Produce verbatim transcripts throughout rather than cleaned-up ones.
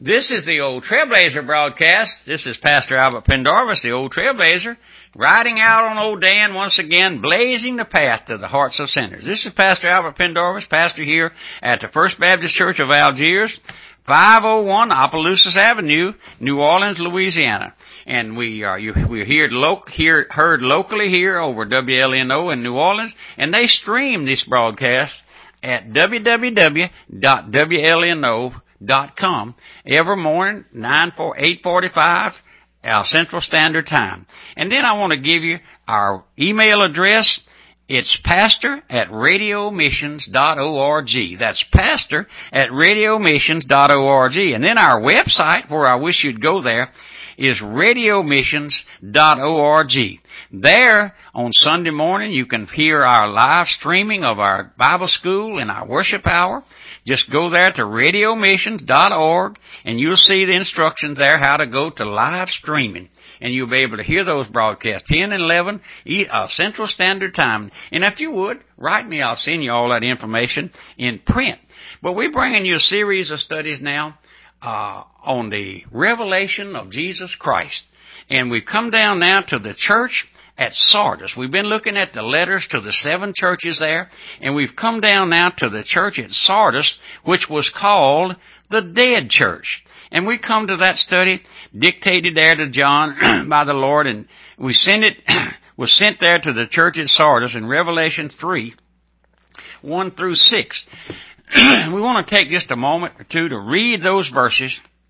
This is the Old Trailblazer broadcast. This is Pastor Albert Pendarvis, the Old Trailblazer, riding out on Old Dan once again, blazing the path to the hearts of sinners. This is Pastor Albert Pendarvis, pastor here at the First Baptist Church of Algiers, five oh one Opelousas Avenue, New Orleans, Louisiana. And we are you, we're here, lo- here heard locally here over W L N O in New Orleans, and they stream this broadcast at w w w dot w l n o dot com every morning, nine four eight forty-five our Central Standard Time. And then I want to give you our email address. It's pastor at radio missions dot org. That's pastor at radio missions dot org. And then our website, where I wish you'd go there, is radio missions dot org. There, on Sunday morning, you can hear our live streaming of our Bible school and our worship hour. Just go there to radio missions dot org, and you'll see the instructions there how to go to live streaming. And you'll be able to hear those broadcasts, ten and eleven uh, Central Standard Time. And if you would, write me. I'll send you all that information in print. But we're bringing you a series of studies now uh, on the revelation of Jesus Christ. And we've come down now to the church at Sardis. We've been looking at the letters to the seven churches there, and we've come down now to the church at Sardis, which was called the Dead Church. And we come to that study dictated there to John by the Lord, and we sent it, was sent there to the church at Sardis in Revelation three, one through six. We want to take just a moment or two to read those verses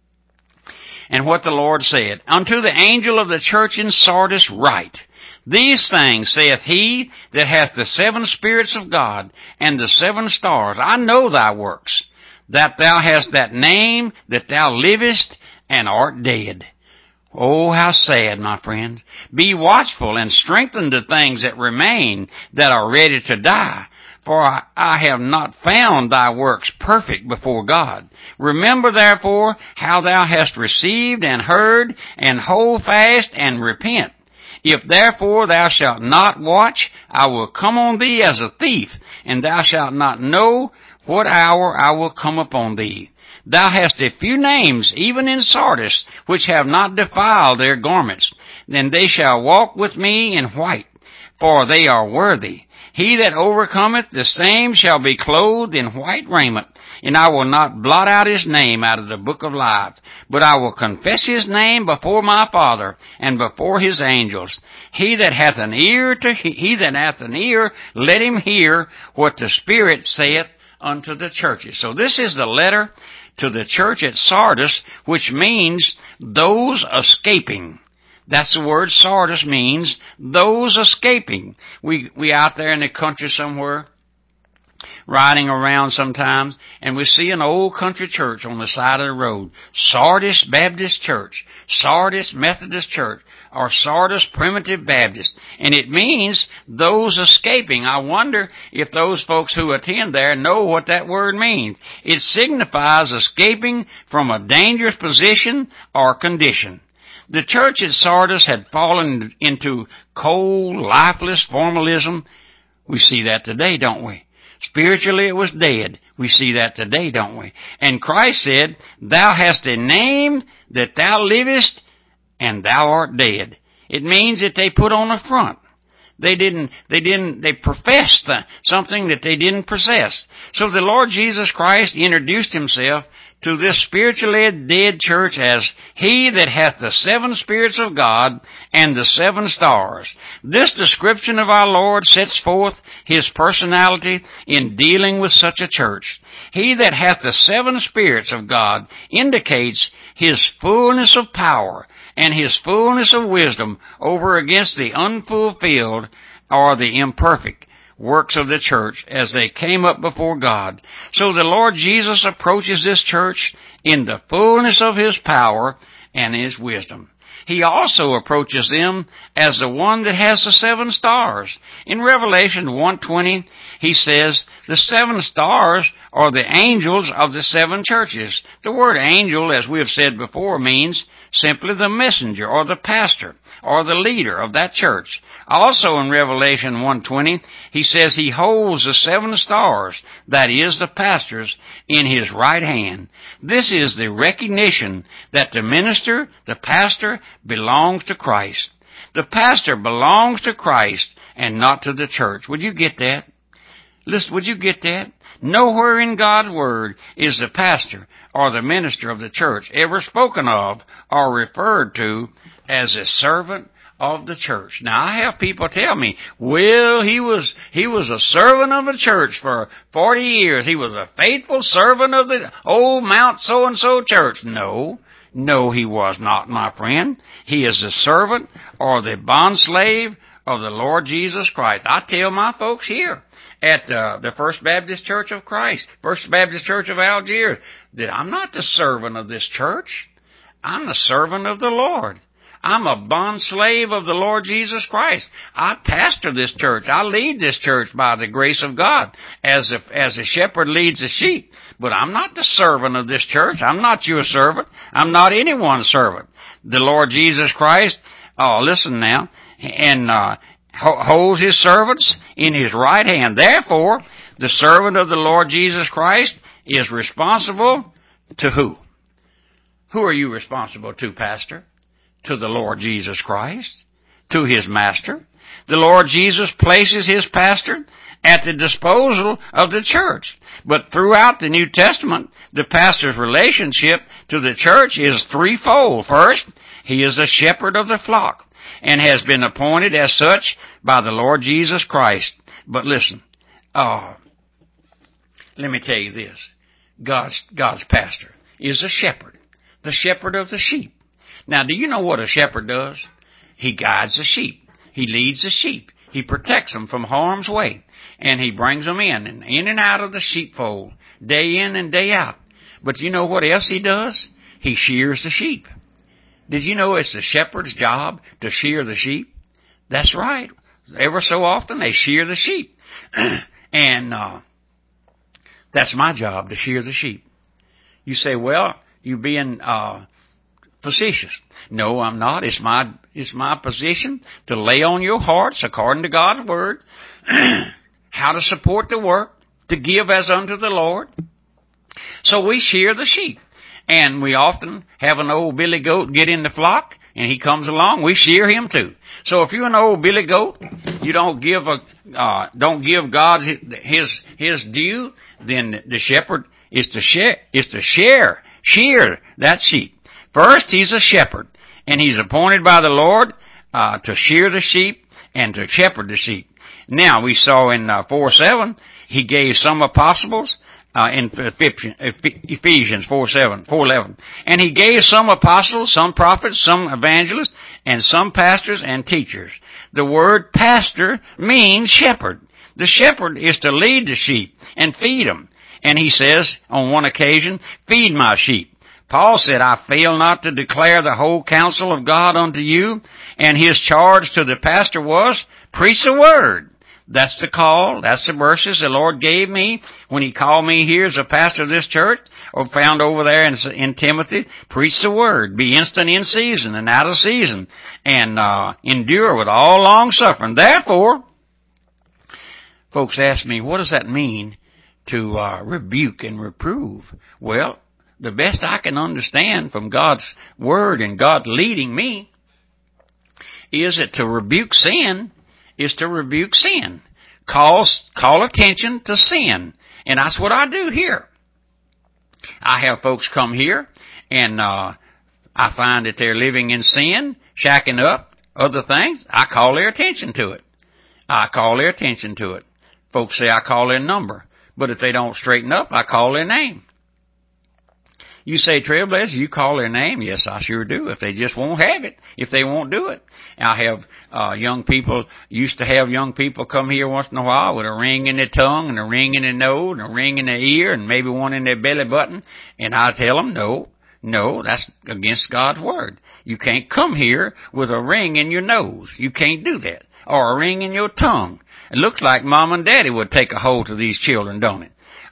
and what the Lord said. Unto the angel of the church in Sardis write, These things saith he that hath the seven spirits of God and the seven stars. I know thy works, that thou hast that name, that thou livest and art dead. Oh, how sad, my friends. Be watchful and strengthen the things that remain that are ready to die. For I, I have not found thy works perfect before God. Remember therefore how thou hast received and heard, and hold fast and repent. If therefore thou shalt not watch, I will come on thee as a thief, and thou shalt not know what hour I will come upon thee. Thou hast a few names, even in Sardis, which have not defiled their garments. Then they shall walk with me in white, for they are worthy. He that overcometh, the same shall be clothed in white raiment, and I will not blot out his name out of the book of life, but I will confess his name before my Father and before his angels. He that hath an ear to he that hath an ear, let him hear what the Spirit saith unto the churches. So this is the letter to the church at Sardis, which means those escaping. That's the word Sardis means, those escaping. We we out there in the country somewhere, riding around sometimes, and we see an old country church on the side of the road. Sardis Baptist Church, Sardis Methodist Church, or Sardis Primitive Baptist. And it means those escaping. I wonder if those folks who attend there know what that word means. It signifies escaping from a dangerous position or condition. The church at Sardis had fallen into cold, lifeless formalism. We see that today, don't we? Spiritually, it was dead. We see that today, don't we? And Christ said, Thou hast a name that thou livest, and thou art dead. It means that they put on a front. They didn't, they didn't, they professed something that they didn't possess. So the Lord Jesus Christ introduced himself to this spiritually dead church as he that hath the seven spirits of God and the seven stars. This description of our Lord sets forth his personality in dealing with such a church. He that hath the seven spirits of God indicates his fullness of power and his fullness of wisdom over against the unfulfilled or the imperfect works of the church as they came up before God. So the Lord Jesus approaches this church in the fullness of his power and his wisdom. He also approaches them as the one that has the seven stars. In Revelation one twenty, he says, the seven stars or the angels of the seven churches. The word angel, as we have said before, means simply the messenger or the pastor or the leader of that church. Also in Revelation one twenty, he says he holds the seven stars, that is, the pastors, in his right hand. This is the recognition that the minister, the pastor, belongs to Christ. The pastor belongs to Christ and not to the church. Would you get that? Listen, would you get that? Nowhere in God's Word is the pastor or the minister of the church ever spoken of or referred to as a servant of the church. Now, I have people tell me, well, he was, he was a servant of the church for forty years. He was a faithful servant of the old Mount so-and-so church. No. No, he was not, my friend. He is the servant or the bondslave of the Lord Jesus Christ. I tell my folks here at uh, the First Baptist Church of Christ, First Baptist Church of Algiers, that I'm not the servant of this church. I'm the servant of the Lord. I'm a bondslave of the Lord Jesus Christ. I pastor this church. I lead this church by the grace of God as a, as a shepherd leads the sheep. But I'm not the servant of this church. I'm not your servant. I'm not anyone's servant. The Lord Jesus Christ, oh, listen now, and uh, holds his servants in his right hand. Therefore, the servant of the Lord Jesus Christ is responsible to who? Who are you responsible to, Pastor? To the Lord Jesus Christ, to his master. The Lord Jesus places his pastor at the disposal of the church. But throughout the New Testament, the pastor's relationship to the church is threefold. First, he is a shepherd of the flock and has been appointed as such by the Lord Jesus Christ. But listen, oh, let me tell you this. God's, God's pastor is a shepherd, the shepherd of the sheep. Now, do you know what a shepherd does? He guides the sheep. He leads the sheep. He protects them from harm's way. And he brings them in and in and out of the sheepfold, day in and day out. But you know what else he does? He shears the sheep. Did you know it's the shepherd's job to shear the sheep? That's right. Ever so often they shear the sheep. and uh, that's my job, to shear the sheep. You say, well, you being... Uh, facetious. No, I'm not. It's my, it's my position to lay on your hearts, according to God's Word, how to support the work, to give as unto the Lord. So we shear the sheep. And we often have an old billy goat get in the flock, and he comes along, we shear him too. So if you're an old billy goat, you don't give a, uh, don't give God his, his due, then the shepherd is to share, is to share, shear that sheep. First, he's a shepherd, and he's appointed by the Lord uh, to shear the sheep and to shepherd the sheep. Now, we saw in uh, four seven, he gave some apostles, uh, in Ephesians four seven, four eleven, and he gave some apostles, some prophets, some evangelists, and some pastors and teachers. The word pastor means shepherd. The shepherd is to lead the sheep and feed them. And he says, on one occasion, feed my sheep. Paul said, I fail not to declare the whole counsel of God unto you. And his charge to the pastor was, preach the word. That's the call. That's the verses the Lord gave me when he called me here as a pastor of this church, or found over there in, in Timothy. Preach the word. Be instant in season and out of season. And uh, endure with all long suffering. Therefore, folks ask me, what does that mean to uh, rebuke and reprove? Well, the best I can understand from God's Word and God leading me is that to rebuke sin is to rebuke sin. Call, call attention to sin. And that's what I do here. I have folks come here and uh, I find that they're living in sin, shacking up, other things. I call their attention to it. I call their attention to it. Folks say I call their number. But if they don't straighten up, I call their name. You say, Trailblazer, you call their name? Yes, I sure do. If they just won't have it, if they won't do it. I have uh young people, used to have young people come here once in a while with a ring in their tongue and a ring in their nose and a ring in their ear and maybe one in their belly button. And I tell them, no, no, that's against God's Word. You can't come here with a ring in your nose. You can't do that. Or a ring in your tongue. It looks like Mom and Daddy would take a hold of these children, don't it?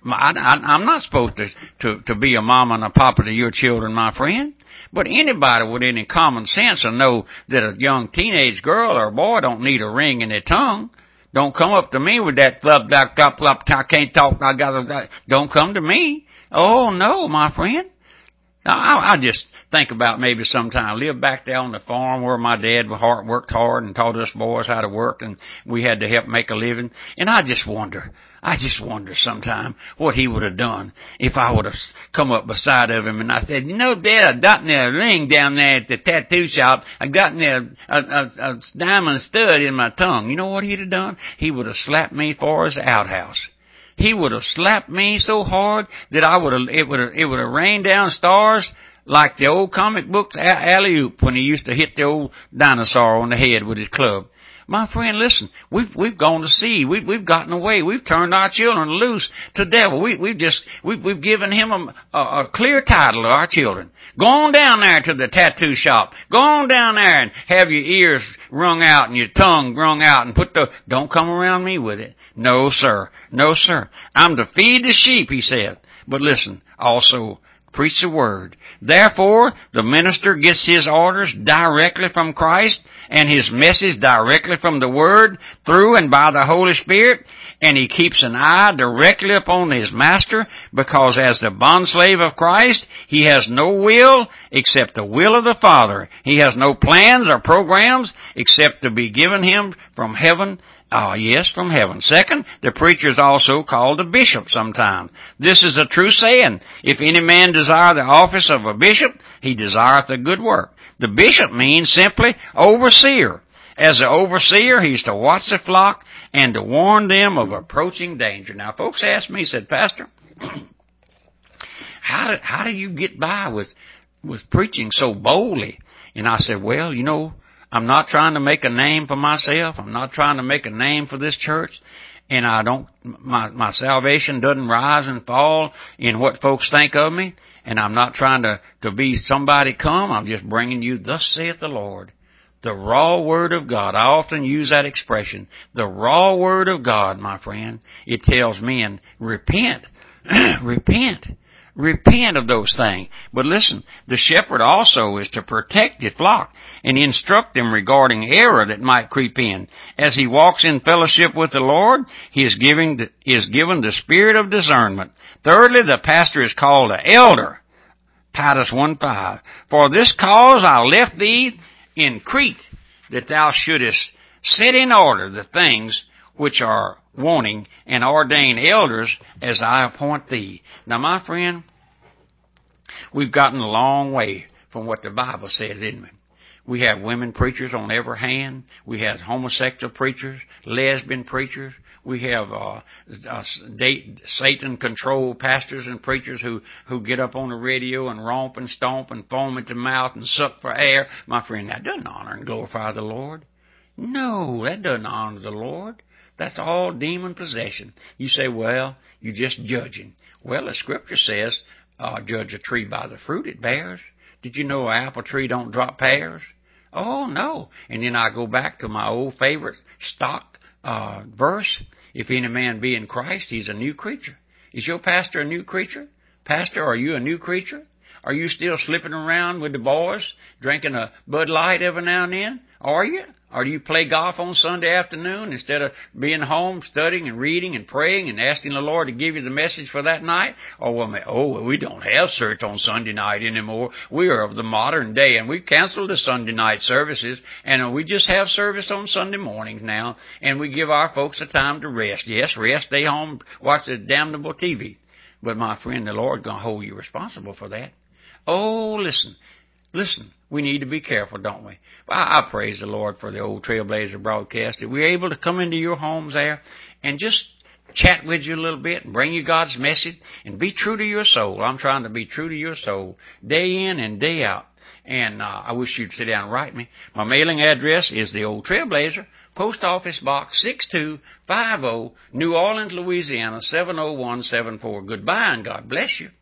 I, I, I'm not supposed to, to, to be a mama and a papa to your children, my friend. But anybody with any common sense will know that a young teenage girl or boy don't need a ring in their tongue. Don't come up to me with that flub, flub, flub, flub, I can't talk, I gotta, don't come to me. Oh no, my friend. I, I just think about maybe sometime live back there on the farm where my dad worked hard and taught us boys how to work, and we had to help make a living. And I just wonder, I just wonder sometime what he would have done if I would have come up beside of him and I said, you know, Dad, I got me a ring down there at the tattoo shop. I got me a, a, a, a diamond stud in my tongue. You know what he'd have done? He would have slapped me for his outhouse. He would have slapped me so hard that I would have, it would have, it would have rained down stars like the old comic books alley-oop when he used to hit the old dinosaur on the head with his club. My friend, listen, we've, we've gone to sea. We've, we've gotten away. We've turned our children loose to the devil. We, we've just, we've, we've given him a, a, a clear title to our children. Go on down there to the tattoo shop. Go on down there and have your ears wrung out and your tongue wrung out and put the, don't come around me with it. No, sir. No, sir. I'm to feed the sheep, he said. But listen, also, preach the word. Therefore, the minister gets his orders directly from Christ and his message directly from the word through and by the Holy Spirit, and he keeps an eye directly upon his master, because as the bondslave of Christ, he has no will except the will of the Father. He has no plans or programs except to be given him from heaven. Ah, yes, from heaven. Second, the preacher is also called a bishop sometime. This is a true saying. If any man desire the office of a bishop, he desireth a good work. The bishop means simply overseer. As an overseer, he's to watch the flock and to warn them of approaching danger. Now, folks ask me, said, Pastor, how do, how do you get by with, with preaching so boldly? And I said, well, you know, I'm not trying to make a name for myself. I'm not trying to make a name for this church. And I don't, my, my salvation doesn't rise and fall in what folks think of me. And I'm not trying to, to be somebody come. I'm just bringing you, thus saith the Lord. The raw word of God. I often use that expression. The raw word of God, my friend. It tells men, repent. Repent. Repent of those things. But listen, the shepherd also is to protect his flock and instruct them regarding error that might creep in. As he walks in fellowship with the Lord, he is giving the, is given the spirit of discernment. Thirdly, the pastor is called an elder. Titus one five. For this cause I left thee in Crete, that thou shouldest set in order the things which are wanting, and ordain elders as I appoint thee. Now, my friend, we've gotten a long way from what the Bible says, isn't we? We have women preachers on every hand. We have homosexual preachers, lesbian preachers. We have uh, uh, Satan-controlled pastors and preachers who, who get up on the radio and romp and stomp and foam at the mouth and suck for air. My friend, that doesn't honor and glorify the Lord. No, that doesn't honor the Lord. That's all demon possession. You say, well, you're just judging. Well, the scripture says, uh, judge a tree by the fruit it bears. Did you know an apple tree don't drop pears? Oh, no. And then I go back to my old favorite stock uh, verse. If any man be in Christ, he's a new creature. Is your pastor a new creature? Pastor, are you a new creature? Are you still slipping around with the boys, drinking a Bud Light every now and then? Are you? Or do you play golf on Sunday afternoon instead of being home studying and reading and praying and asking the Lord to give you the message for that night? Or, well, oh, we don't have church on Sunday night anymore. We are of the modern day, and we've canceled the Sunday night services, and we just have service on Sunday mornings now, and we give our folks a time to rest. Yes, rest, stay home, watch the damnable T V. But, my friend, the Lord's going to hold you responsible for that. Oh, listen. Listen, we need to be careful, don't we? I, I praise the Lord for the old Trailblazer broadcast. That we're able to come into your homes there and just chat with you a little bit and bring you God's message and be true to your soul. I'm trying to be true to your soul day in and day out. And uh, I wish you'd sit down and write me. My mailing address is the Old Trailblazer, Post Office Box six two five zero, New Orleans, Louisiana seven oh one seven four. Goodbye and God bless you.